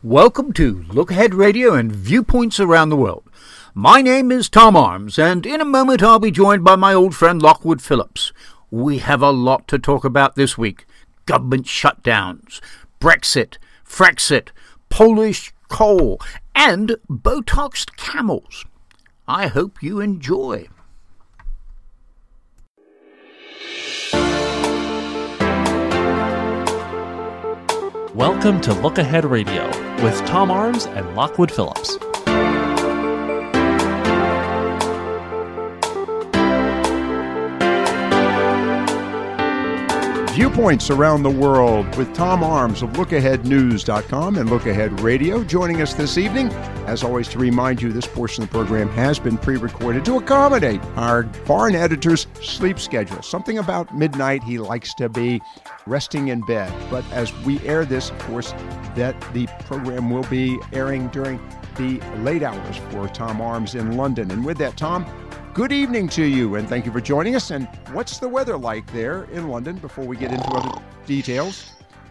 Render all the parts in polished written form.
Welcome to Look Ahead Radio and Viewpoints Around the World. My name is Tom Arms, and in a moment I'll be joined by my old friend Lockwood Phillips. We have a lot to talk about this week. Government shutdowns, Brexit, Frexit, Polish coal, and Botoxed camels. I hope you enjoy. Welcome to Look Ahead Radio with Tom Arms and Lockwood Phillips. Viewpoints around the world with Tom Arms of LookAheadNews.com and Look Ahead Radio joining us this evening. As always, to remind you, this portion of the program has been pre-recorded to accommodate our foreign editor's sleep schedule. Something about midnight, he likes to be resting in bed. But as we air this, of course, that the program will be airing during the late hours for Tom Arms in London. And with that, Tom, good evening to you, and thank you for joining us. And what's the weather like there in London before we get into other details?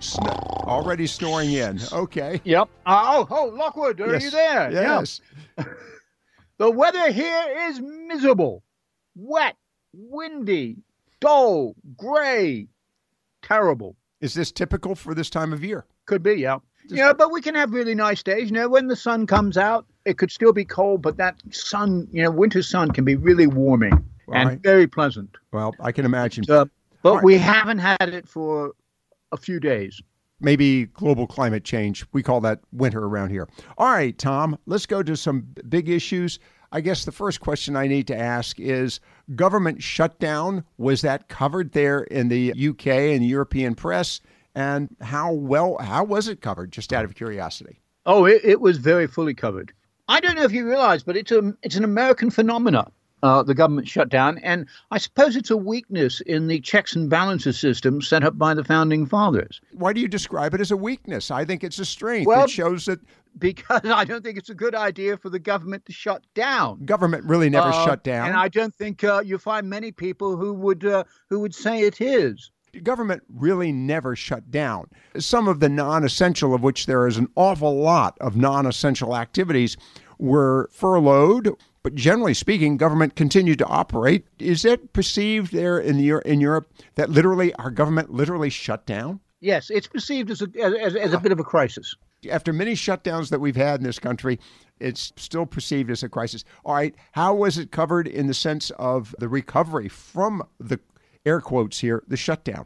Already snoring in. Okay. Yep. Lockwood, are you there? Yes. Yep. The weather here is miserable. Wet, windy, dull, gray, terrible. Is this typical for this time of year? Could be, yeah. But we can have really nice days. When the sun comes out, it could still be cold, but that sun, winter sun can be really warming and very pleasant. Well, I can imagine. But we haven't had it for a few days. Maybe global climate change. We call that winter around here. All right, Tom, let's go to some big issues. I guess the first question I need to ask is government shutdown. Was that covered there in the UK and European press? And how was it covered, just out of curiosity? Oh, it was very fully covered. I don't know if you realize, but it's an American phenomenon, the government shutdown. And I suppose it's a weakness in the checks and balances system set up by the founding fathers. Why do you describe it as a weakness? I think it's a strength. Well, it shows that... Because I don't think it's a good idea for the government to shut down. Government really never shut down. And I don't think you find many people who would say it is. Government really never shut down. Some of the non-essential, of which there is an awful lot of non-essential activities, were furloughed. But generally speaking, government continued to operate. Is it perceived there in Europe that literally our government literally shut down? Yes, it's perceived as a bit of a crisis. After many shutdowns that we've had in this country, it's still perceived as a crisis. All right, how was it covered in the sense of the recovery from the air quotes here, the shutdown?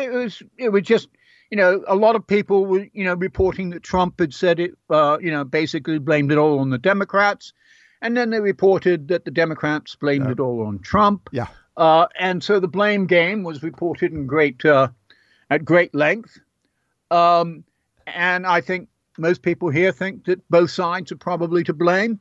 It was just, a lot of people were, reporting that Trump had said it, basically blamed it all on the Democrats. And then they reported that the Democrats blamed it all on Trump. Yeah. And so the blame game was reported at great length. And I think most people here think that both sides are probably to blame.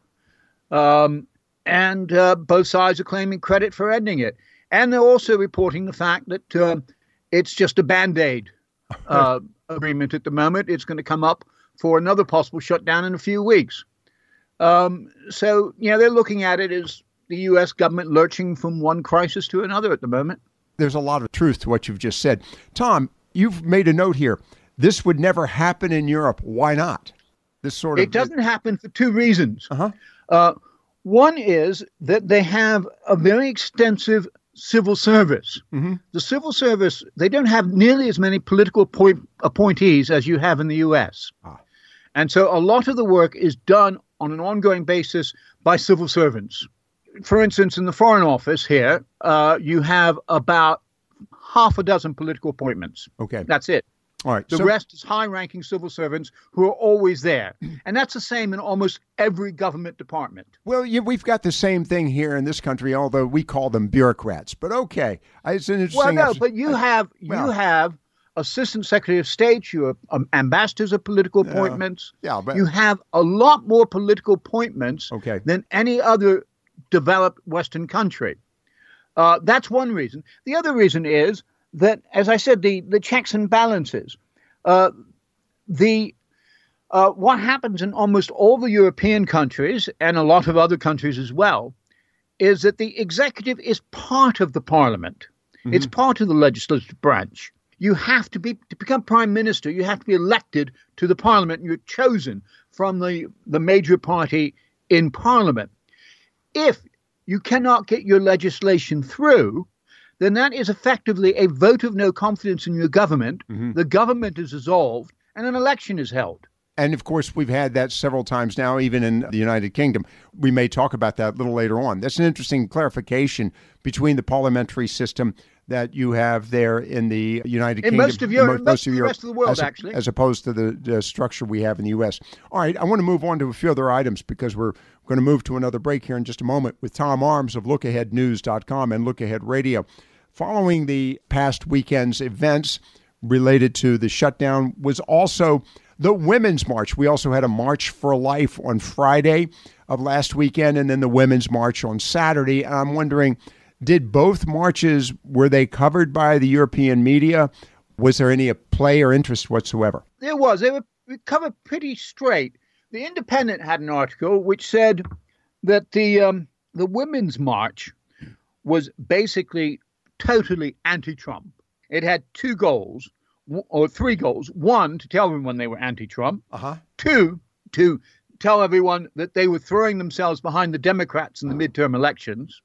And both sides are claiming credit for ending it. And they're also reporting the fact that it's just a Band-Aid agreement at the moment. It's going to come up for another possible shutdown in a few weeks. So, they're looking at it as the U.S. government lurching from one crisis to another at the moment. There's a lot of truth to what you've just said. Tom, you've made a note here. This would never happen in Europe. Why not? It doesn't happen for two reasons. Uh-huh. One is that they have a very extensive civil service. Mm-hmm. The civil service, they don't have nearly as many political appointees as you have in the U.S. And so a lot of the work is done on an ongoing basis by civil servants. For instance, in the Foreign Office here, you have about half a dozen political appointments. Okay. That's it. All right. The rest is high-ranking civil servants who are always there. And that's the same in almost every government department. Well, we've got the same thing here in this country, although we call them bureaucrats. But okay. It's an interesting... Well, no, but you have Assistant Secretary of State, you have ambassadors of political appointments. But you have a lot more political appointments than any other developed Western country. That's one reason. The other reason is that, as I said, the checks and balances, what happens in almost all the European countries and a lot of other countries as well, is that the executive is part of the parliament. Mm-hmm. It's part of the legislative branch. you have to become prime minister, you have to be elected to the parliament, and you're chosen from the major party in parliament. If you cannot get your legislation through, then that is effectively a vote of no confidence in your government. Mm-hmm. The government is dissolved and an election is held. And, of course, we've had that several times now, even in the United Kingdom. We may talk about that a little later on. That's an interesting clarification between the parliamentary system that you have there in the United Kingdom. Most of Europe, most of the rest of the world, actually. As opposed to the structure we have in the U.S. All right, I want to move on to a few other items because we're going to move to another break here in just a moment with Tom Arms of LookAheadNews.com and Look Ahead Radio. Following the past weekend's events related to the shutdown was also the Women's March. We also had a March for Life on Friday of last weekend and then the Women's March on Saturday. And I'm wondering, did both marches, were they covered by the European media? Was there any play or interest whatsoever? There was. They were covered pretty straight. The Independent had an article which said that the Women's March was basically totally anti-Trump. It had two goals, or three goals. One, to tell everyone they were anti-Trump. Two, to tell everyone that they were throwing themselves behind the Democrats in the midterm elections.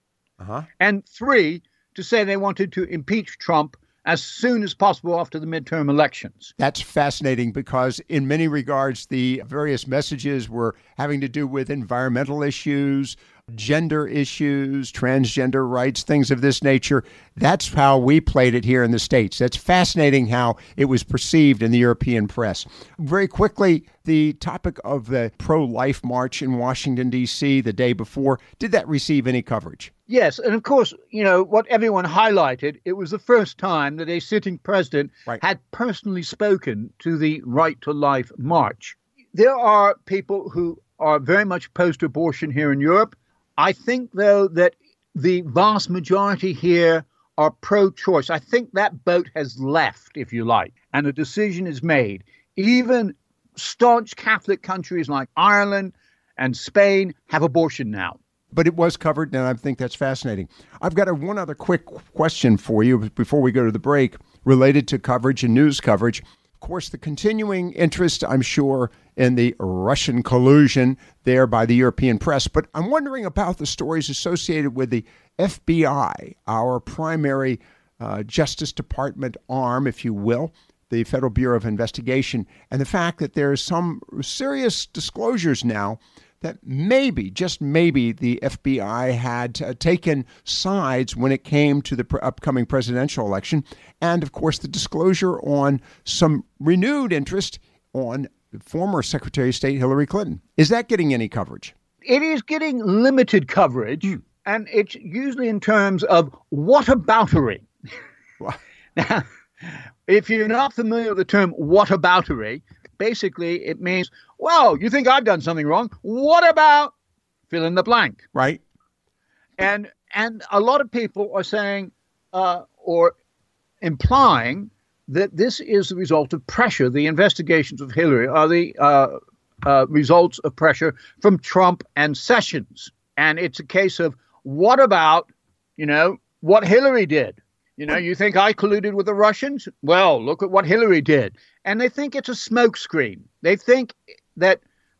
And three, to say they wanted to impeach Trump as soon as possible after the midterm elections. That's fascinating because in many regards, the various messages were having to do with environmental issues, gender issues, transgender rights, things of this nature. That's how we played it here in the States. That's fascinating how it was perceived in the European press. Very quickly, the topic of the pro-life march in Washington, D.C. the day before, did that receive any coverage? Yes. And of course, you know, what everyone highlighted, it was the first time that a sitting president had personally spoken to the Right to Life march. There are people who are very much opposed to abortion here in Europe. I think, though, that the vast majority here are pro-choice. I think that boat has left, if you like, and a decision is made. Even staunch Catholic countries like Ireland and Spain have abortion now. But it was covered, and I think that's fascinating. I've got one other quick question for you before we go to the break related to coverage and news coverage. Of course, the continuing interest, I'm sure, in the Russian collusion there by the European press. But I'm wondering about the stories associated with the FBI, our primary Justice Department arm, if you will, the Federal Bureau of Investigation, and the fact that there's some serious disclosures now that maybe, just maybe, the FBI had taken sides when it came to the upcoming presidential election. And, of course, the disclosure on some renewed interest on former Secretary of State Hillary Clinton. Is that getting any coverage? It is getting limited coverage, and it's usually in terms of whataboutery. Now, if you're not familiar with the term whataboutery, basically it means, well, you think I've done something wrong. What about fill in the blank? Right. And a lot of people are saying or implying that this is the result of pressure. The investigations of Hillary are the results of pressure from Trump and Sessions. And it's a case of what about, what Hillary did? You think I colluded with the Russians? Well, look at what Hillary did. And they think it's a smokescreen. They think that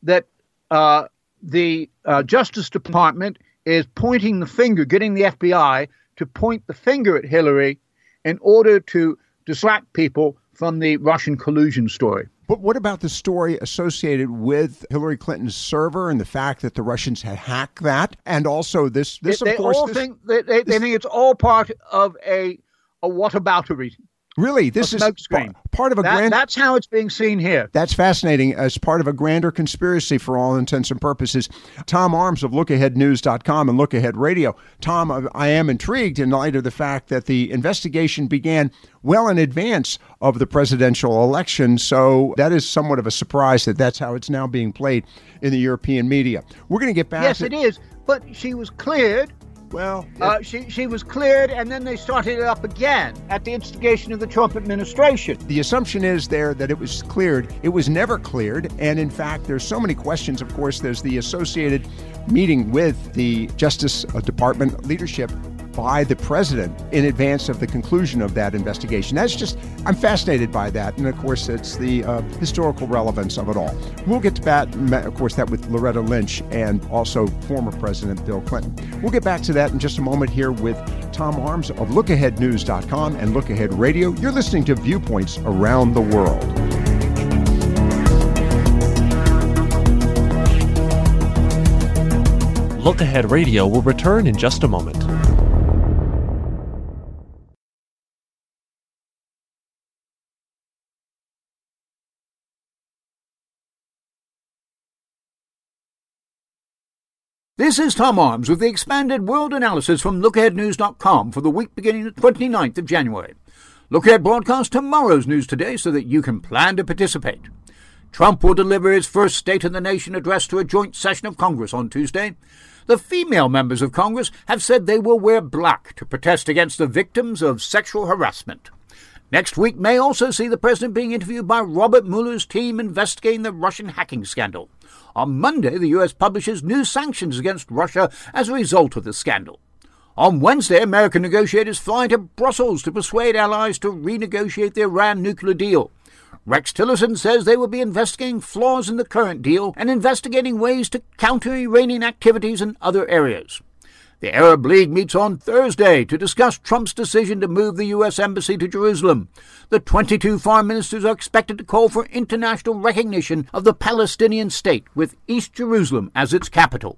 the Justice Department is pointing the finger, getting the FBI to point the finger at Hillary in order to distract people from the Russian collusion story. But what about the story associated with Hillary Clinton's server and the fact that the Russians had hacked that? And also they think it's all part of a whataboutery. Really? This is part of a grand... That's how it's being seen here. That's fascinating, as part of a grander conspiracy for all intents and purposes. Tom Arms of LookAheadNews.com and Look Ahead Radio. Tom, I am intrigued in light of the fact that the investigation began well in advance of the presidential election, so that is somewhat of a surprise that that's how it's now being played in the European media. We're going to get back Yes, it is, but she was cleared. Well, she was cleared, and then they started it up again at the instigation of the Trump administration. The assumption is there that it was cleared. It was never cleared, and in fact, there's so many questions. Of course, there's the associated meeting with the Justice Department leadership by the president in advance of the conclusion of that investigation. I'm fascinated by that. And of course, it's the historical relevance of it all. We'll get to that, of course, that with Loretta Lynch and also former President Bill Clinton. We'll get back to that in just a moment here with Tom Arms of LookAheadNews.com and Look Ahead Radio. You're listening to Viewpoints Around the World. Look Ahead Radio will return in just a moment. This is Tom Arms with the expanded world analysis from LookAheadNews.com for the week beginning the 29th of January. Look Ahead broadcasts tomorrow's news today so that you can plan to participate. Trump will deliver his first State of the Nation address to a joint session of Congress on Tuesday. The female members of Congress have said they will wear black to protest against the victims of sexual harassment. Next week may also see the president being interviewed by Robert Mueller's team investigating the Russian hacking scandal. On Monday, the U.S. publishes new sanctions against Russia as a result of the scandal. On Wednesday, American negotiators fly to Brussels to persuade allies to renegotiate the Iran nuclear deal. Rex Tillerson says they will be investigating flaws in the current deal and investigating ways to counter Iranian activities in other areas. The Arab League meets on Thursday to discuss Trump's decision to move the U.S. Embassy to Jerusalem. The 22 foreign ministers are expected to call for international recognition of the Palestinian state, with East Jerusalem as its capital.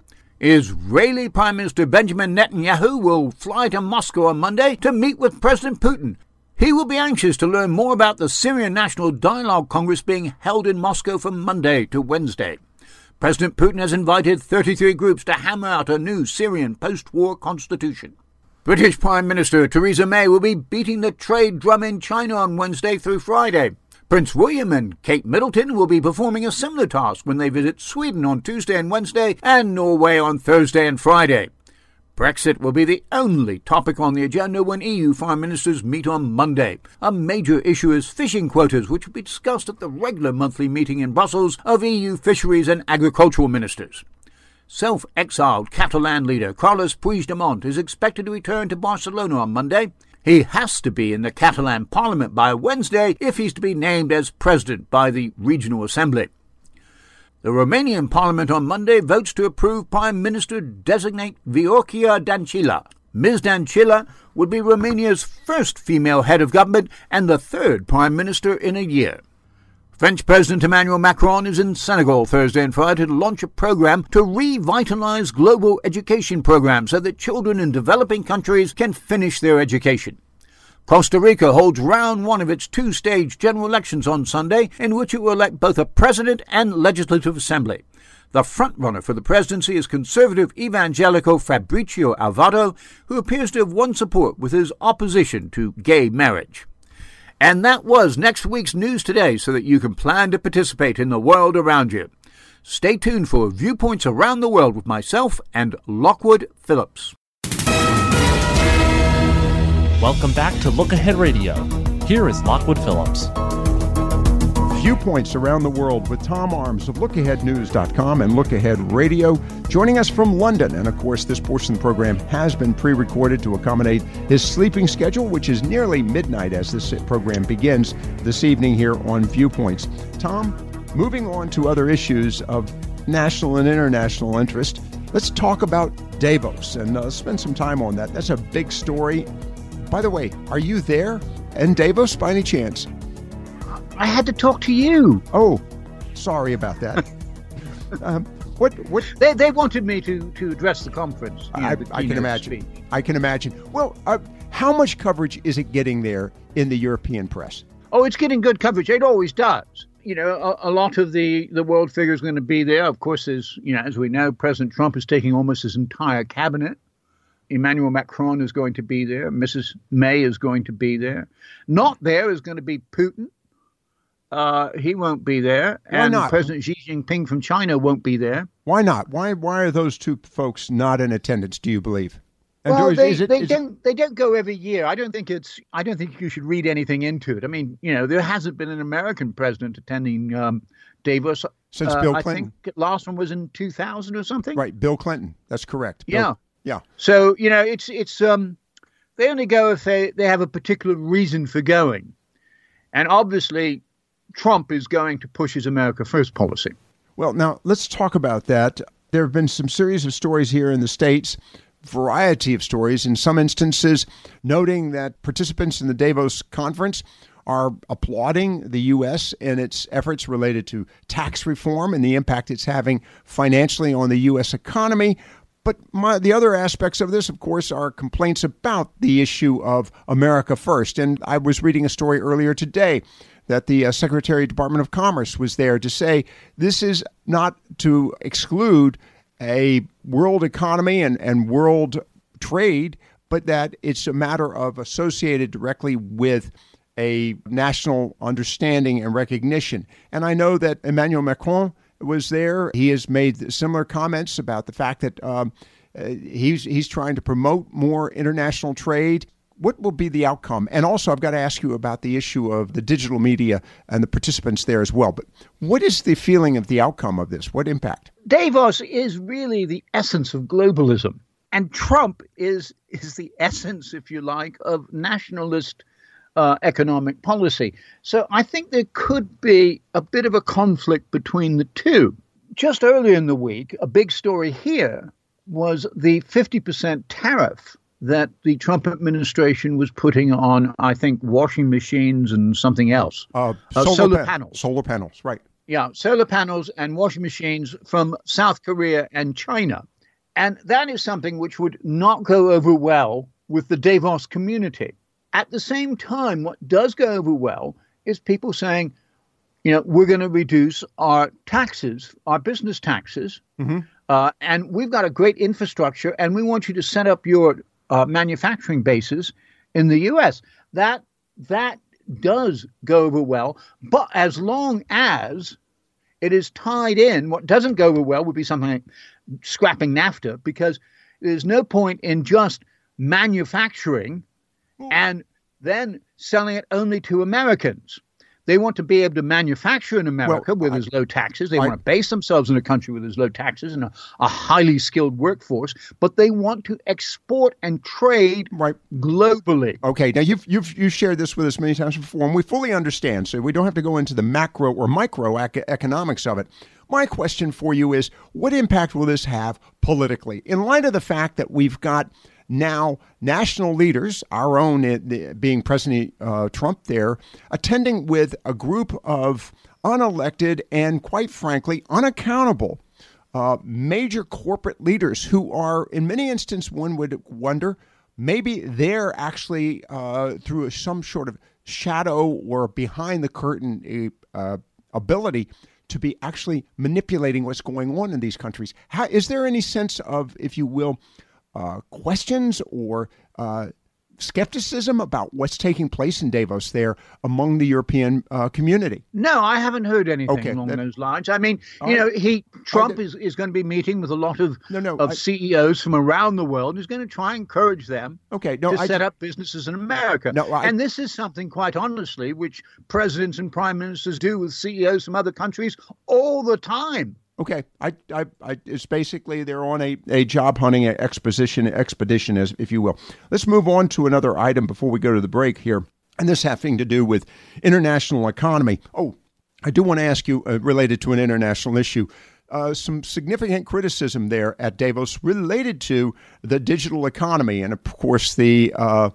Israeli Prime Minister Benjamin Netanyahu will fly to Moscow on Monday to meet with President Putin. He will be anxious to learn more about the Syrian National Dialogue Congress being held in Moscow from Monday to Wednesday. President Putin has invited 33 groups to hammer out a new Syrian post-war constitution. British Prime Minister Theresa May will be beating the trade drum in China on Wednesday through Friday. Prince William and Kate Middleton will be performing a similar task when they visit Sweden on Tuesday and Wednesday and Norway on Thursday and Friday. Brexit will be the only topic on the agenda when EU foreign ministers meet on Monday. A major issue is fishing quotas, which will be discussed at the regular monthly meeting in Brussels of EU fisheries and agricultural ministers. Self-exiled Catalan leader Carles Puigdemont is expected to return to Barcelona on Monday. He has to be in the Catalan parliament by Wednesday if he's to be named as president by the Regional Assembly. The Romanian parliament on Monday votes to approve Prime Minister-designate Viorchia Dăncilă. Ms. Dăncilă would be Romania's first female head of government and the third prime minister in a year. French President Emmanuel Macron is in Senegal Thursday and Friday to launch a program to revitalize global education programs so that children in developing countries can finish their education. Costa Rica holds round one of its two-stage general elections on Sunday, in which it will elect both a president and legislative assembly. The frontrunner for the presidency is conservative evangelical Fabricio Alvaro, who appears to have won support with his opposition to gay marriage. And that was next week's News Today, so that you can plan to participate in the world around you. Stay tuned for Viewpoints Around the World with myself and Lockwood Phillips. Welcome back to Look Ahead Radio. Here is Lockwood Phillips. Viewpoints Around the World with Tom Arms of LookAheadNews.com and Look Ahead Radio, joining us from London. And of course, this portion of the program has been pre-recorded to accommodate his sleeping schedule, which is nearly midnight as this program begins this evening here on Viewpoints. Tom, moving on to other issues of national and international interest, let's talk about Davos and spend some time on that. That's a big story. By the way, are you there in Davos by any chance? I had to talk to you. Oh, sorry about that. What? They wanted me to address the conference. I can imagine. Speech. I can imagine. Well, how much coverage is it getting there in the European press? Oh, it's getting good coverage. It always does. You know, a lot of the world figures are going to be there. Of course, as we know, President Trump is taking almost his entire cabinet. Emmanuel Macron is going to be there. Mrs. May is going to be there. Not there is going to be Putin. He won't be there. Why and not? President Xi Jinping from China won't be there. Why not? Why are those two folks not in attendance, do you believe? And well, they don't go every year. I don't think you should read anything into it. I mean, there hasn't been an American president attending Davos since Bill Clinton. I think the last one was in 2000 or something. Right, Bill Clinton. That's correct. Yeah. Yeah. So, it's they only go if they have a particular reason for going. And obviously, Trump is going to push his America First policy. Well, now let's talk about that. There have been some series of stories here in the States, variety of stories, in some instances noting that participants in the Davos conference are applauding the U.S. in its efforts related to tax reform and the impact it's having financially on the U.S. economy. But the other aspects of this, of course, are complaints about the issue of America First. And I was reading a story earlier today that the Secretary of Department of Commerce was there to say this is not to exclude a world economy and world trade, but that it's a matter of associated directly with a national understanding and recognition. And I know that Emmanuel Macron was there. He has made similar comments about the fact that he's trying to promote more international trade. What will be the outcome? And also, I've got to ask you about the issue of the digital media and the participants there as well. But what is the feeling of the outcome of this? What impact? Davos is really the essence of globalism. And Trump is the essence, if you like, of nationalist economic policy. So I think there could be a bit of a conflict between the two. Just earlier in the week, a big story here was the 50% tariff that the Trump administration was putting on, I think, washing machines and something else. Solar panels. Solar panels, right. Yeah, solar panels and washing machines from South Korea and China. And that is something which would not go over well with the Davos community. At the same time, what does go over well is people saying, we're going to reduce our taxes, our business taxes, and we've got a great infrastructure, and we want you to set up your manufacturing bases in the U.S. That does go over well, but as long as it is tied in, what doesn't go over well would be something like scrapping NAFTA, because there's no point in just manufacturing and then selling it only to Americans. They want to be able to manufacture in America where there's low taxes. They want to base themselves in a country where there's low taxes and a highly skilled workforce, but they want to export and trade globally. Okay, now you've shared this with us many times before, and we fully understand, so we don't have to go into the macro or micro economics of it. My question for you is, what impact will this have politically? In light of the fact that we've got now national leaders, our own being President Trump there, attending with a group of unelected and, quite frankly, unaccountable major corporate leaders who are, in many instances, one would wonder, maybe they're actually through some sort of shadow or behind the curtain ability to be actually manipulating what's going on in these countries. Is there any sense of, if you will, questions or skepticism about what's taking place in Davos there among the European community? No, I haven't heard anything along those lines. I mean, Trump is going to be meeting with a lot of CEOs from around the world. He's going to try and encourage them to set up businesses in America. And this is something, quite honestly, which presidents and prime ministers do with CEOs from other countries all the time. Okay, it's basically they're on a job hunting expedition, as if you will. Let's move on to another item before we go to the break here, and this having to do with international economy. Oh, I do want to ask you, related to an international issue, some significant criticism there at Davos related to the digital economy, and of course the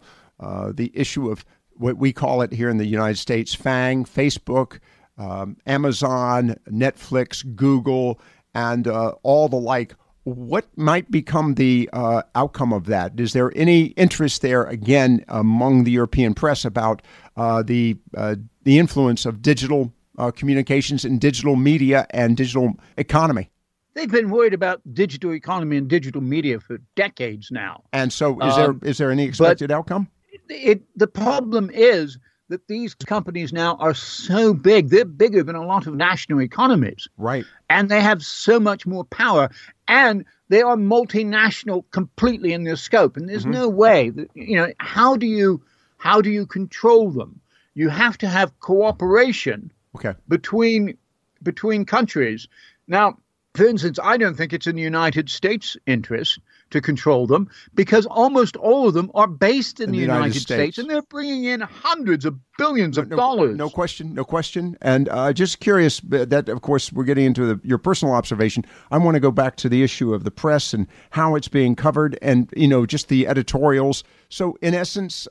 issue of what we call it here in the United States, FANG, Facebook, Amazon, Netflix, Google, and all the like. What might become the outcome of that? Is there any interest there, again, among the European press about the influence of digital communications and digital media and digital economy? They've been worried about digital economy and digital media for decades now. And so is there any expected outcome? The problem is that these companies now are so big, they're bigger than a lot of national economies. Right. And they have so much more power, and they are multinational completely in their scope. And there's no way that, how do you control them? You have to have cooperation between countries. Now, For instance, I don't think it's in the United States' interest to control them because almost all of them are based in the United States, and they're bringing in hundreds of billions of dollars. No question. And just curious that, of course, we're getting into your personal observation. I want to go back to the issue of the press and how it's being covered and, just the editorials. So, in essence,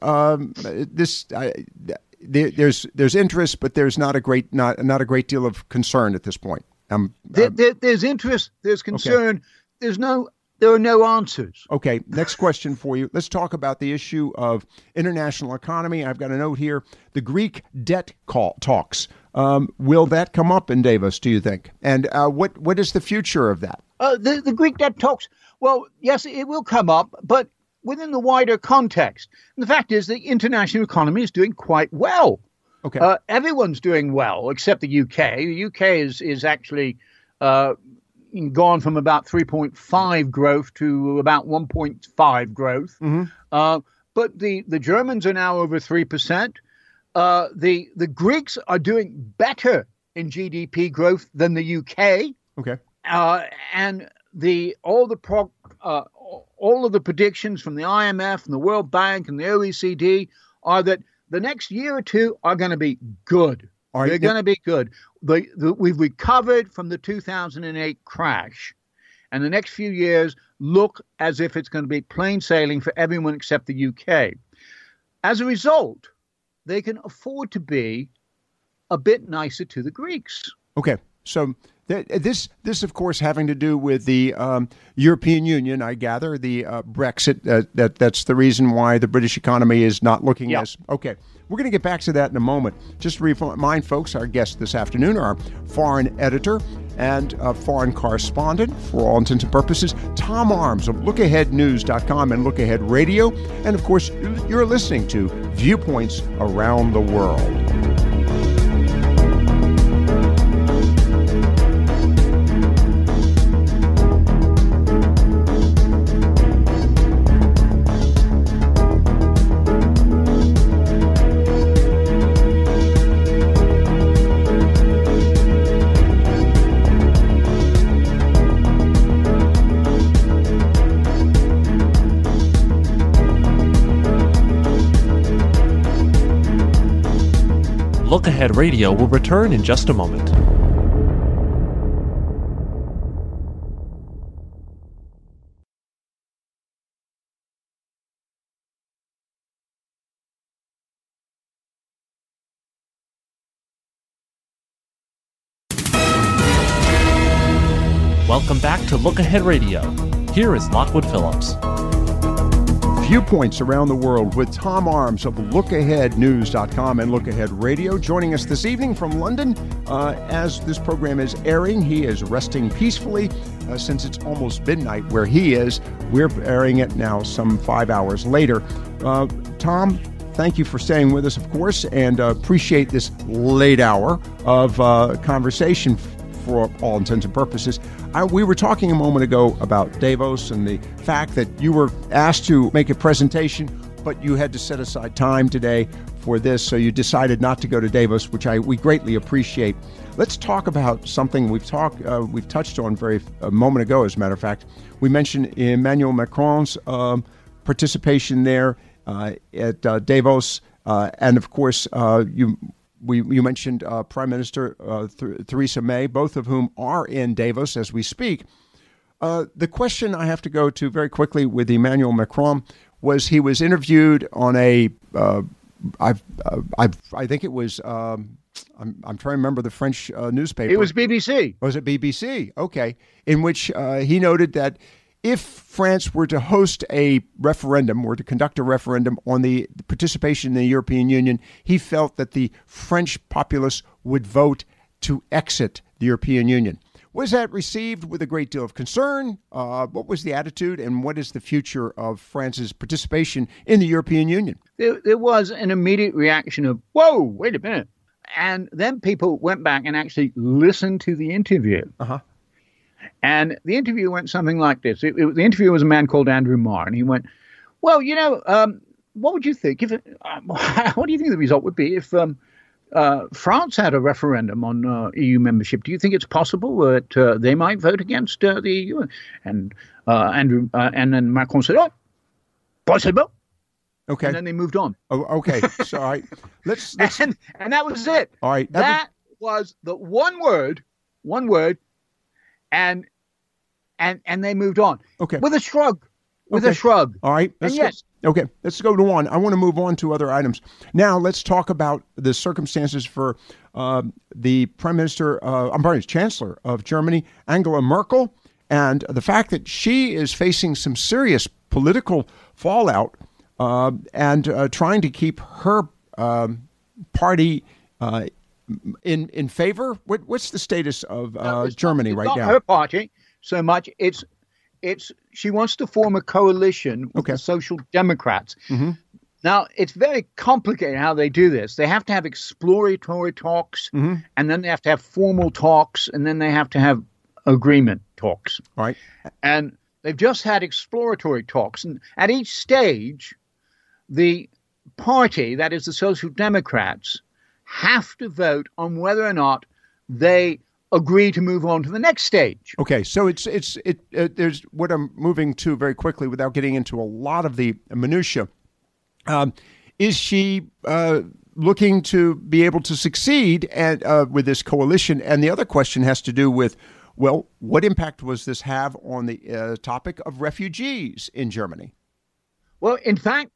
there's interest, but there's not a great deal of concern at this point. There's interest, there's concern, okay. There are no answers. Okay, next question for you. Let's talk about the issue of international economy. I've got a note here. The Greek debt talks. Will that come up in Davos, do you think? And what is the future of that? The Greek debt talks, well, yes, it will come up, but within the wider context. And the fact is the international economy is doing quite well. Okay. Everyone's doing well except the UK. The UK is actually gone from about 3.5 growth to about 1.5 growth. Mm-hmm. But the Germans are now over 3%. The Greeks are doing better in GDP growth than the UK. Okay. And all of the predictions from the IMF and the World Bank and the OECD are that the next year or two are going to be good. They're going to be good. We've recovered from the 2008 crash, and the next few years look as if it's going to be plain sailing for everyone except the UK. As a result, they can afford to be a bit nicer to the Greeks. Okay, so this of course having to do with the European Union, I gather, the Brexit. That's the reason why the British economy is not looking as okay. We're going to get back to that in a moment. Just to remind folks, our guest this afternoon, our foreign editor and foreign correspondent, for all intents and purposes, Tom Arms of LookAheadNews.com and Look Ahead Radio. And, of course, you're listening to Viewpoints Around the World. Look Ahead Radio will return in just a moment. Welcome back to Look Ahead Radio. Here is Lockwood Phillips. Viewpoints Around the World with Tom Arms of LookAheadNews.com and Look Ahead Radio. Joining us this evening from London as this program is airing. He is resting peacefully since it's almost midnight where he is. We're airing it now some 5 hours later. Tom, thank you for staying with us, of course, and appreciate this late hour of conversation for all intents and purposes. We were talking a moment ago about Davos and the fact that you were asked to make a presentation, but you had to set aside time today for this, so you decided not to go to Davos, which we greatly appreciate. Let's talk about something we've touched on a moment ago, as a matter of fact. We mentioned Emmanuel Macron's participation there at Davos, and of course, you mentioned Prime Minister Theresa May, both of whom are in Davos as we speak. The question I have to go to very quickly with Emmanuel Macron was he was interviewed on I think it was I'm trying to remember the French newspaper. It was BBC. Was it BBC? Okay, in which he noted that if France were to host a referendum or to conduct a referendum on the participation in the European Union, he felt that the French populace would vote to exit the European Union. Was that received with a great deal of concern? What was the attitude, and what is the future of France's participation in the European Union? There was an immediate reaction of, whoa, wait a minute. And then people went back and actually listened to the interview. Uh-huh. And the interview went something like this. The interviewer was a man called Andrew Marr, and he went, well, what would you think? What do you think the result would be if France had a referendum on EU membership. Do you think it's possible that they might vote against the EU? And then Macron said, "Oh, possible." Okay. And then they moved on. Oh, okay. So, all right. Let's and that was it. All right. That was the one word, and they moved on. Okay. With a shrug. Okay. A shrug. All right. Okay. Let's go to one. I want to move on to other items. Now, let's talk about the circumstances for the Chancellor of Germany, Angela Merkel, and the fact that she is facing some serious political fallout and trying to keep her party in favor. What's the status of Germany right now? Not her party so much. It's she wants to form a coalition with the Social Democrats. Mm-hmm. Now, it's very complicated how they do this. They have to have exploratory talks, and then they have to have formal talks, and then they have to have agreement talks. Right. And they've just had exploratory talks. And at each stage, the party, that is the Social Democrats, have to vote on whether or not they agree to move on to the next stage. Okay, so there's what I'm moving to very quickly without getting into a lot of the minutia. Is she looking to be able to succeed with this coalition? And the other question has to do with, well, what impact was this have on the topic of refugees in Germany? Well, in fact,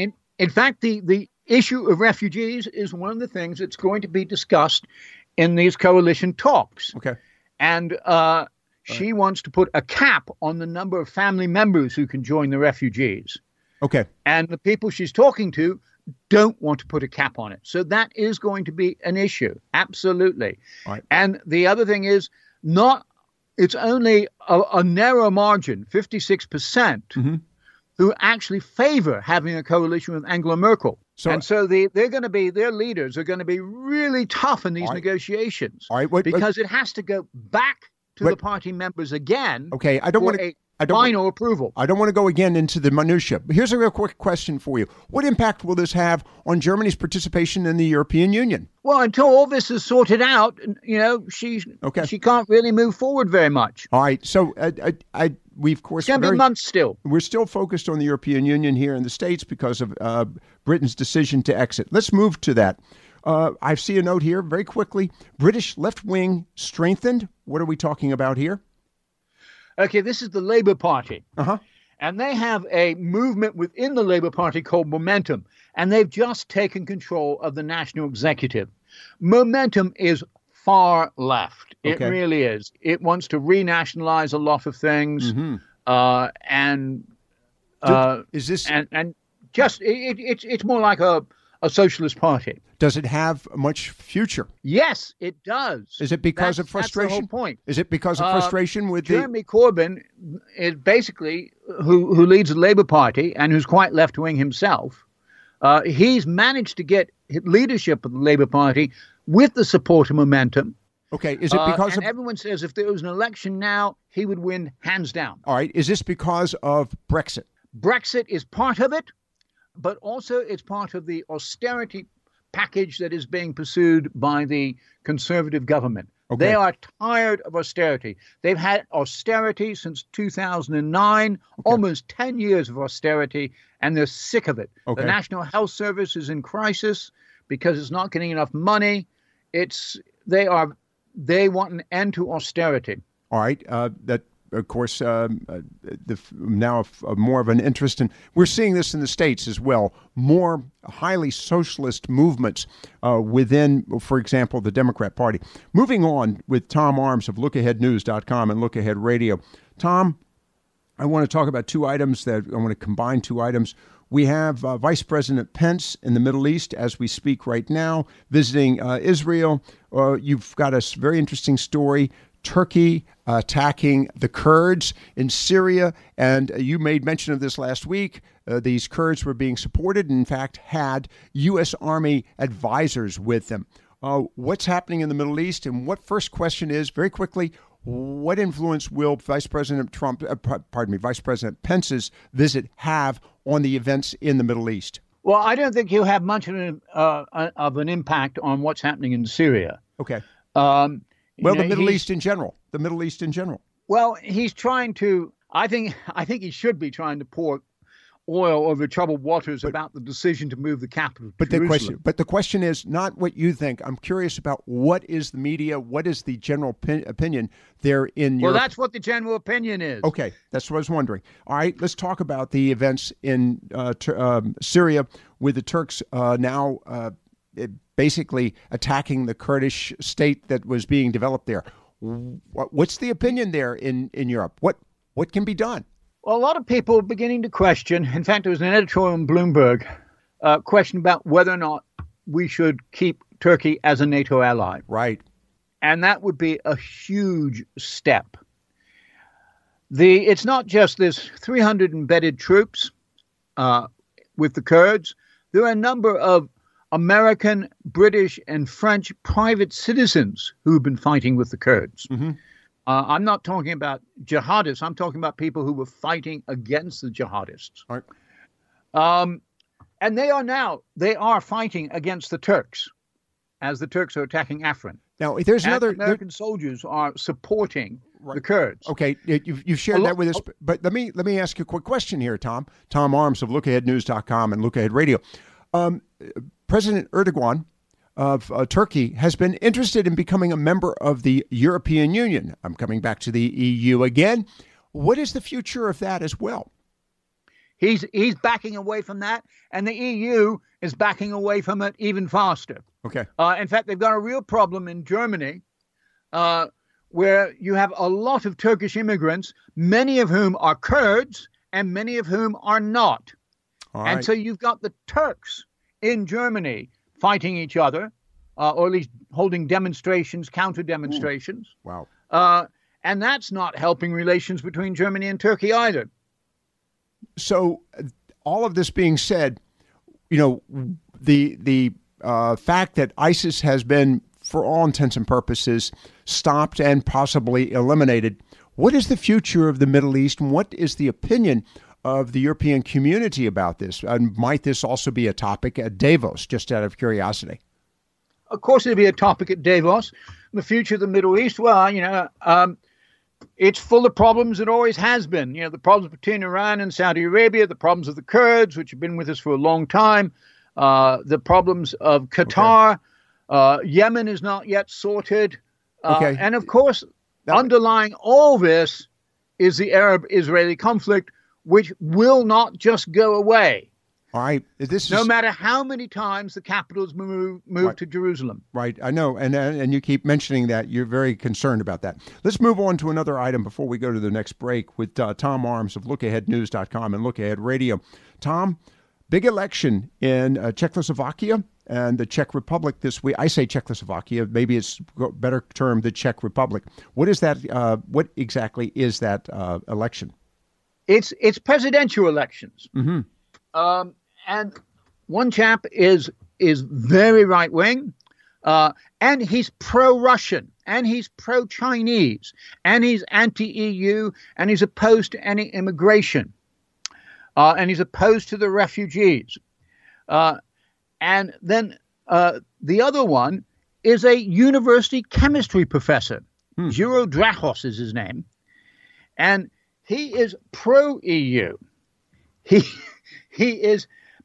the issue of refugees is one of the things that's going to be discussed in these coalition talks. Okay. And she wants to put a cap on the number of family members who can join the refugees. Okay. And the people she's talking to don't want to put a cap on it. So that is going to be an issue. Absolutely. All right. And the other thing is it's only a narrow margin, 56%, who actually favor having a coalition with Angela Merkel. So their leaders are going to be really tough in these negotiations. All right, because it has to go back to the party members again. Okay, I don't want to. Final approval. I don't want to go again into the minutia. But here's a real quick question for you. What impact will this have on Germany's participation in the European Union? Well, until all this is sorted out, she can't really move forward very much. All right. So we, of course, it's going to be months still. We're still focused on the European Union here in the States because of Britain's decision to exit. Let's move to that. I see a note here very quickly. British left wing strengthened. What are we talking about here? Okay, this is the Labour Party. And they have a movement within the Labour Party called Momentum. And they've just taken control of the National Executive. Momentum is far left. It really is. It wants to renationalize a lot of things. It's more like a socialist party. Does it have much future? Yes, it does. Is it because of frustration? That's the whole point. Is it because of frustration with Jeremy Corbyn is basically who leads the Labour Party and who's quite left-wing himself. He's managed to get leadership of the Labour Party with the support of Momentum. Okay, is it because and everyone says if there was an election now, he would win hands down. All right, is this because of Brexit? Brexit is part of it, but also it's part of the austerity package that is being pursued by the Conservative government. Okay. They are tired of austerity. They've had austerity since 2009, almost 10 years of austerity, and they're sick of it. The National Health Service is in crisis because it's not getting enough money. They want an end to austerity. All right. That, of course, now more of an interest in. We're seeing this in the States as well. More highly socialist movements within, for example, the Democrat Party. Moving on with Tom Arms of LookAheadNews.com and Look Ahead Radio. Tom, I want to talk about two items I want to combine two items. We have Vice President Pence in the Middle East as we speak right now, visiting Israel. You've got a very interesting story. Turkey attacking the Kurds in Syria. And you made mention of this last week. These Kurds were being supported and, in fact, had U.S. Army advisors with them. What's happening in the Middle East? And first question is, very quickly, what influence will Vice President Pence's visit have on the events in the Middle East? Well, I don't think he'll have much of an impact on what's happening in Syria. Okay. The Middle East in general. The Middle East in general. Well, he's trying to. I think he should be trying to pour oil over troubled waters about the decision to move the capital to Jerusalem. The question is not what you think. I'm curious about what is the media, what is the general opinion there in Europe. Well, that's what the general opinion is. Okay, that's what I was wondering. All right, let's talk about the events in Syria with the Turks now basically attacking the Kurdish state that was being developed there. What's the opinion there in Europe? What can be done? Well, a lot of people are beginning to question. In fact, there was an editorial in Bloomberg question about whether or not we should keep Turkey as a NATO ally. Right. And that would be a huge step. It's not just this 300 embedded troops with the Kurds. There are a number of American, British, and French private citizens who've been fighting with the Kurds. Mm-hmm. I'm not talking about jihadists. I'm talking about people who were fighting against the jihadists. Right. And they are fighting against the Turks as the Turks are attacking Afrin. Now, there's another American soldiers are supporting the Kurds. Okay, you've shared that with us, but let me ask you a quick question here, Tom. Tom Arms of LookAheadNews.com and Look Ahead Radio. President Erdogan of Turkey has been interested in becoming a member of the European Union. I'm coming back to the EU again. What is the future of that as well? He's backing away from that, and the EU is backing away from it even faster. Okay. In fact, they've got a real problem in Germany where you have a lot of Turkish immigrants, many of whom are Kurds and many of whom are not. All right. And so you've got the Turks in Germany fighting each other, or at least holding demonstrations, counter demonstrations. Wow. And that's not helping relations between Germany and Turkey either. So all of this being said, the fact that ISIS has been, for all intents and purposes, stopped and possibly eliminated, what is the future of the Middle East, and what is the opinion of the European community about this? And might this also be a topic at Davos, just out of curiosity? Of course, it'll be a topic at Davos. The future of the Middle East, well, it's full of problems. It always has been. The problems between Iran and Saudi Arabia, the problems of the Kurds, which have been with us for a long time, the problems of Qatar. Okay. Yemen is not yet sorted. Okay. And of course, underlying all this is the Arab-Israeli conflict, which will not just go away. All right. No matter how many times the capital's moved right to Jerusalem. Right. I know. And you keep mentioning that. You're very concerned about that. Let's move on to another item before we go to the next break with Tom Arms of LookAheadNews.com and Look Ahead Radio. Tom, big election in Czechoslovakia and the Czech Republic this week. I say Czechoslovakia. Maybe it's a better term, the Czech Republic. What is that? What exactly is that election? It's presidential elections. Mm-hmm. And one chap is very right wing, and he's pro-Russian, and he's pro-Chinese, and he's anti-EU, and he's opposed to any immigration, and he's opposed to the refugees. And then the other one is a university chemistry professor. Zero Drachos is his name, and he is pro-EU. He is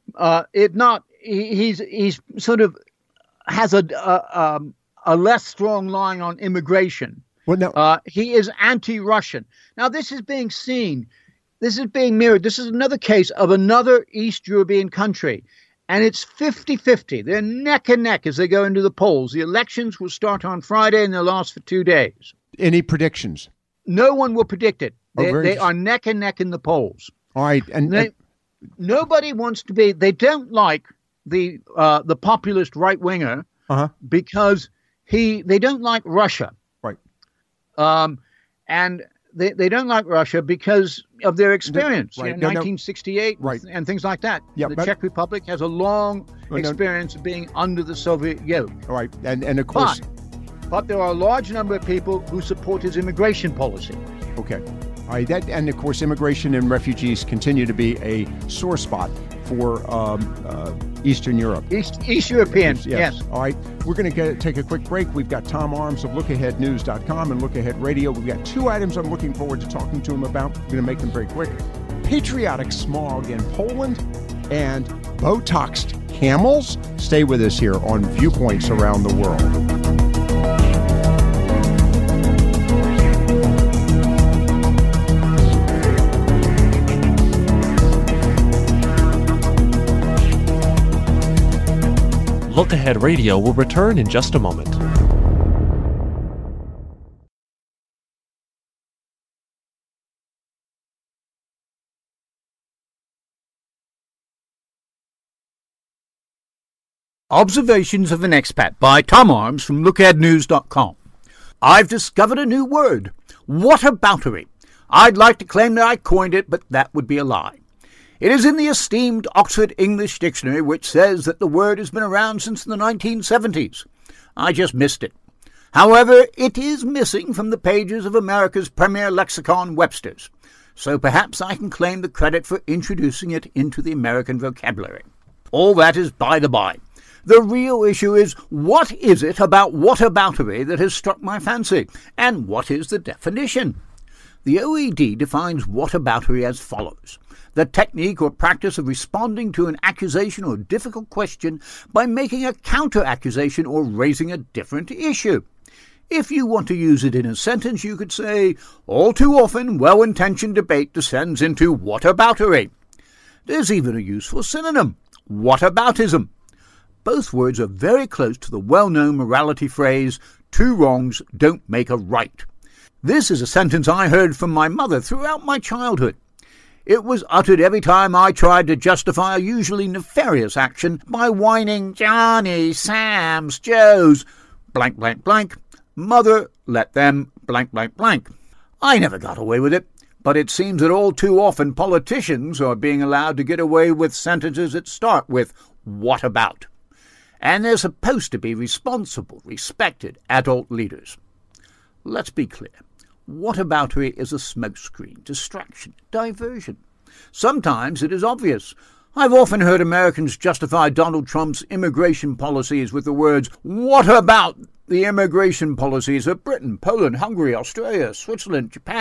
he's sort of has a less strong line on immigration. Well, no. He is anti-Russian. Now, this is being seen. This is being mirrored. This is another case of another East European country. And it's 50-50. They're neck and neck as they go into the polls. The elections will start on Friday and they'll last for 2 days. Any predictions? No one will predict it. They are neck and neck in the polls. All right. And nobody wants to be. They don't like the populist right winger because they don't like Russia. Right. And they don't like Russia because of their experience. Right. 1968 and things like that. Yeah, the Czech Republic has a long experience of being under the Soviet yoke. All right. And of course. But there are a large number of people who support his immigration policy. Okay. All right, and of course, immigration and refugees continue to be a sore spot for Eastern Europe. East Europeans, yes. All right. We're going to take a quick break. We've got Tom Arms of LookAheadNews.com and Look Ahead Radio. We've got two items I'm looking forward to talking to him about. We're going to make them very quick. Patriotic smog in Poland and Botoxed camels. Stay with us here on Viewpoints Around the World. Look Ahead Radio will return in just a moment. Observations of an Expat by Tom Arms from LookAheadNews.com. I've discovered a new word, whataboutery. I'd like to claim that I coined it, but that would be a lie. It is in the esteemed Oxford English Dictionary, which says that the word has been around since the 1970s. I just missed it. However, it is missing from the pages of America's premier lexicon, Webster's. So perhaps I can claim the credit for introducing it into the American vocabulary. All that is by the by. The real issue is, what is it about whataboutery that has struck my fancy? And what is the definition? The OED defines whataboutery as follows. The technique or practice of responding to an accusation or difficult question by making a counter-accusation or raising a different issue. If you want to use it in a sentence, you could say, all too often well-intentioned debate descends into whataboutery. There's even a useful synonym, whataboutism. Both words are very close to the well-known morality phrase, two wrongs don't make a right. This is a sentence I heard from my mother throughout my childhood. It was uttered every time I tried to justify a usually nefarious action by whining, Johnny, Sam's, Joe's, blank, blank, blank. Mother, let them, blank, blank, blank. I never got away with it, but it seems that all too often politicians are being allowed to get away with sentences that start with, what about? And they're supposed to be responsible, respected adult leaders. Let's be clear. Whataboutery is a smokescreen, distraction, diversion. Sometimes it is obvious. I've often heard Americans justify Donald Trump's immigration policies with the words, what about the immigration policies of Britain, Poland, Hungary, Australia, Switzerland, Japan, ...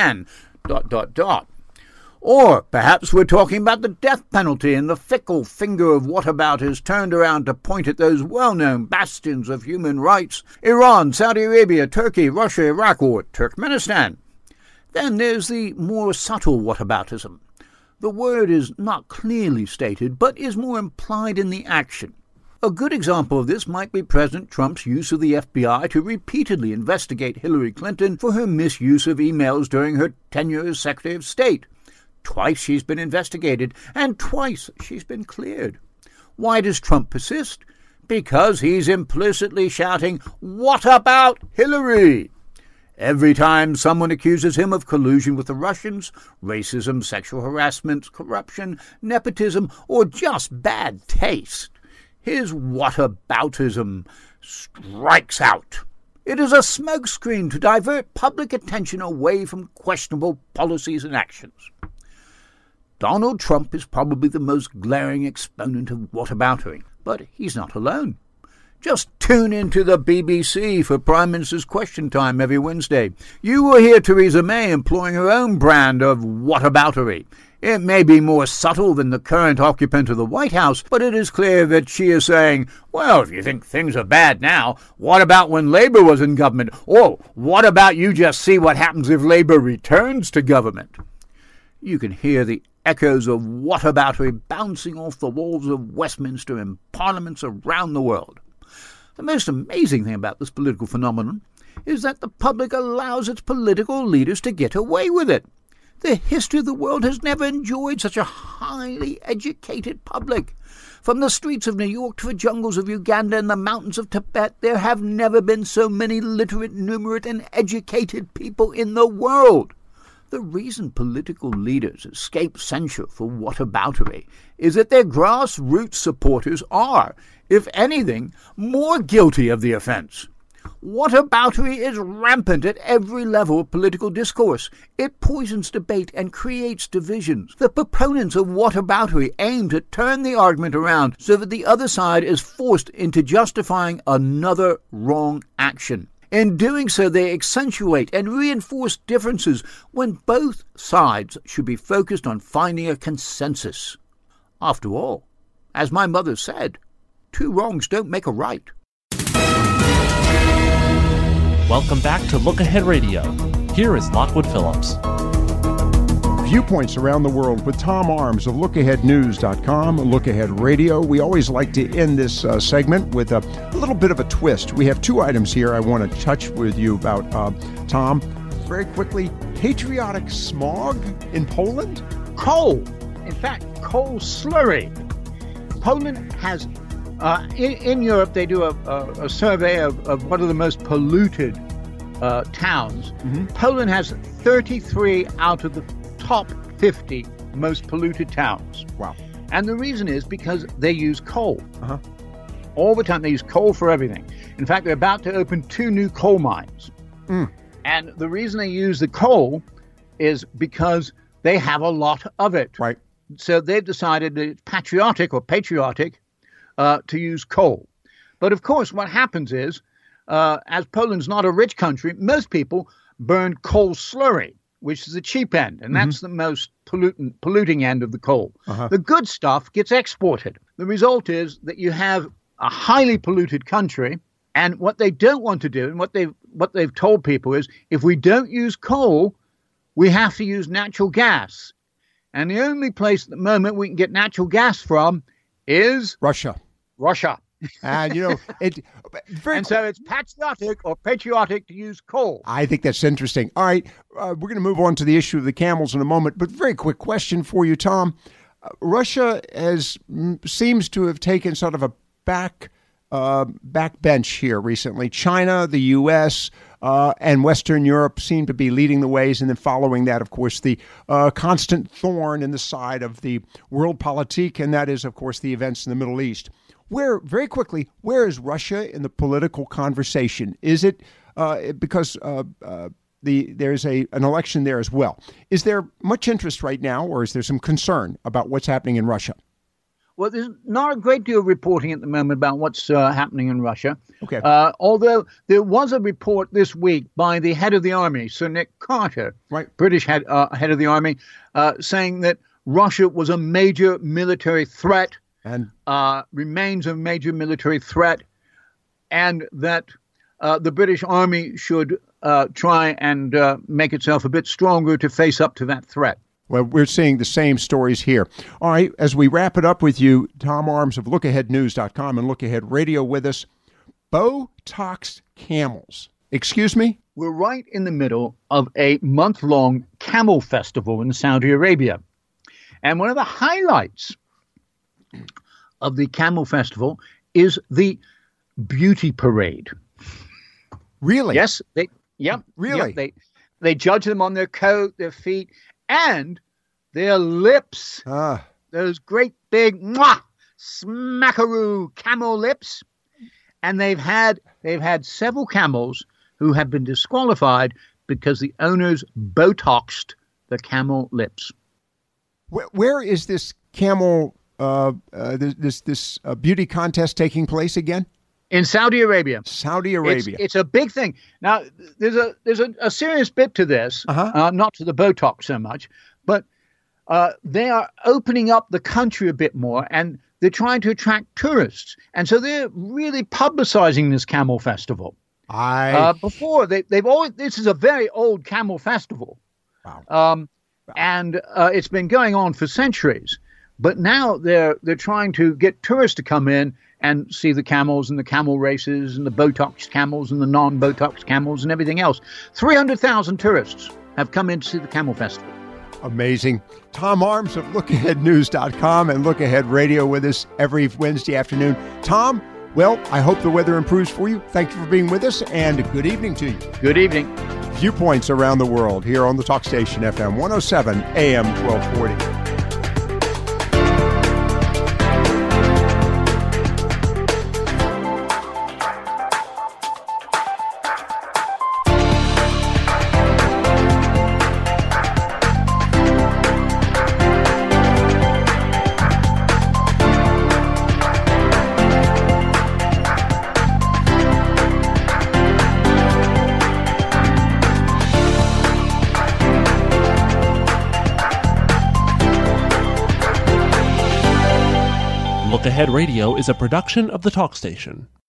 Or perhaps we're talking about the death penalty and the fickle finger of whatabouters turned around to point at those well-known bastions of human rights, Iran, Saudi Arabia, Turkey, Russia, Iraq, or Turkmenistan. Then there's the more subtle whataboutism. The word is not clearly stated, but is more implied in the action. A good example of this might be President Trump's use of the FBI to repeatedly investigate Hillary Clinton for her misuse of emails during her tenure as Secretary of State. Twice she's been investigated, and twice she's been cleared. Why does Trump persist? Because he's implicitly shouting, what about Hillary? Every time someone accuses him of collusion with the Russians, racism, sexual harassment, corruption, nepotism, or just bad taste, his whataboutism strikes out. It is a smokescreen to divert public attention away from questionable policies and actions. Donald Trump is probably the most glaring exponent of whataboutery, but he's not alone. Just tune into the BBC for Prime Minister's Question Time every Wednesday. You will hear Theresa May employing her own brand of whataboutery. It may be more subtle than the current occupant of the White House, but it is clear that she is saying, well, if you think things are bad now, what about when Labour was in government? Or what about you just see what happens if Labour returns to government? You can hear the echoes of whataboutery bouncing off the walls of Westminster and parliaments around the world. The most amazing thing about this political phenomenon is that the public allows its political leaders to get away with it. The history of the world has never enjoyed such a highly educated public. From the streets of New York to the jungles of Uganda and the mountains of Tibet, there have never been so many literate, numerate, and educated people in the world. The reason political leaders escape censure for whataboutery is that their grassroots supporters are, if anything, more guilty of the offense. Whataboutery is rampant at every level of political discourse. It poisons debate and creates divisions. The proponents of whataboutery aim to turn the argument around so that the other side is forced into justifying another wrong action. In doing so, they accentuate and reinforce differences when both sides should be focused on finding a consensus. After all, as my mother said, 2 wrongs don't make a right. Welcome back to Look Ahead Radio. Here is Lockwood Phillips. Viewpoints around the world with Tom Arms of LookAheadNews.com, Look Ahead Radio. We always like to end this segment with a little bit of a twist. We have 2 items here I want to touch with you about, Tom. Very quickly, patriotic smog in Poland? Coal. In fact, coal slurry. Poland has, in Europe, they do a survey of what are the most polluted towns. Mm-hmm. Poland has 33 out of the top 50 most polluted towns. Wow. And the reason is because they use coal. Uh-huh. All the time. They use coal for everything. In fact, they're about to open 2 new coal mines. And the reason they use the coal is because they have a lot of it. Right. So they've decided that it's patriotic to use coal. But of course, what happens is, as Poland's not a rich country, most people burn coal slurry, which is the cheap end, and that's the most polluting end of the coal. Uh-huh. The good stuff gets exported. The result is that you have a highly polluted country, and what they don't want to do, and what they've told people is, if we don't use coal, we have to use natural gas. And the only place at the moment we can get natural gas from is Russia. And, so it's patriotic to use coal. I think that's interesting. All right, we're going to move on to the issue of the camels in a moment, but very quick question for you, Tom. Russia seems to have taken sort of a backbench here recently. China, the U.S., and Western Europe seem to be leading the ways, and then following that, of course, the constant thorn in the side of the world politique, and that is, of course, the events in the Middle East. Where is Russia in the political conversation? Is it because there's an election there as well? Is there much interest right now, or is there some concern about what's happening in Russia? Well, there's not a great deal of reporting at the moment about what's happening in Russia. Okay. Although there was a report this week by the head of the army, Sir Nick Carter, right, British head of the army, saying that Russia was a major military threat and remains a major military threat, and that the British army should try and make itself a bit stronger to face up to that threat. Well, we're seeing the same stories here. All right, as we wrap it up with you, Tom Arms of LookAheadNews.com and Look Ahead Radio with us, Botox camels. Excuse me? We're right in the middle of a month-long camel festival in Saudi Arabia. And one of the highlights of the camel festival is the beauty parade. Really? Yes. Really? Yep, they judge them on their coat, their feet, and their lips. Those great big smackaroo camel lips. And they've had several camels who have been disqualified because the owners Botoxed the camel lips. Where is this camel this beauty contest taking place again? In Saudi Arabia. Saudi Arabia. It's a big thing. Now, there's a serious bit to this, not to the Botox so much, but they are opening up the country a bit more, and they're trying to attract tourists. And so they're really publicizing this camel festival. Before, they've always, this is a very old camel festival. Wow. And it's been going on for centuries. But now they're trying to get tourists to come in and see the camels and the camel races and the Botox camels and the non-Botox camels and everything else. 300,000 tourists have come in to see the camel festival. Amazing. Tom Arms of LookAheadNews.com and Look Ahead Radio with us every Wednesday afternoon. Tom, well, I hope the weather improves for you. Thank you for being with us, and good evening to you. Good evening. Viewpoints around the world here on the Talk Station, FM 107, AM 1240. Look Ahead Radio is a production of the Talk Station.